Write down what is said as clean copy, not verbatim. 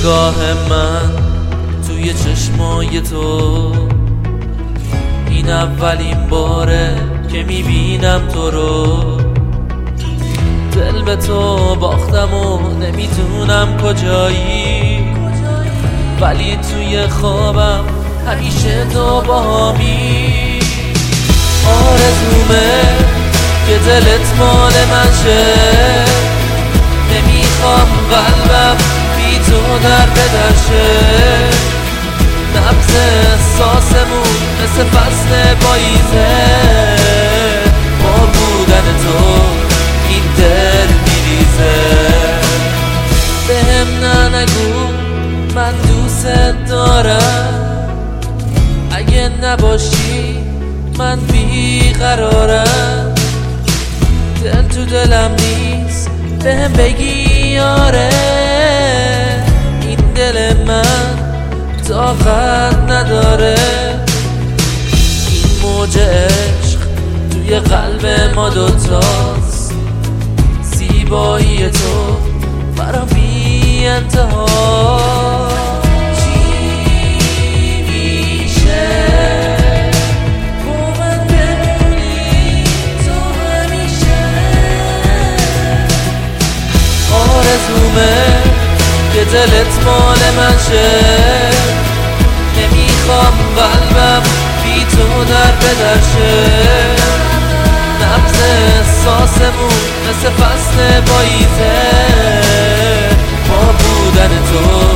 نگاه من توی چشمای تو، این اولین باره که میبینم تو رو. دل به تو باختم و نمیدونم کجایی، ولی توی خوابم همیشه تو باهامی. آرزومه که دلت مال من شه، نمیخوام قلبم بی تو در بدر شه. نبض احساسمون مثل فصل پاییزه، با بودن تو این دل میریزه. بهم نگو من دوست دارم، اگه نباشی من بیقرارم. دل تو دلم نیست بهم بگی آره، این دل من طاقت نداره. این موج عشق توی قلب ما دوتاست، زیبایی تو برام بی انتها. چی میشه با من بمونی تو همیشه؟ آرزومه که دلت مال من شه، نمیخوام قلبم بی تو در بدر شه. نبض احساسمون مثل فصل پاییزه، با بودن تو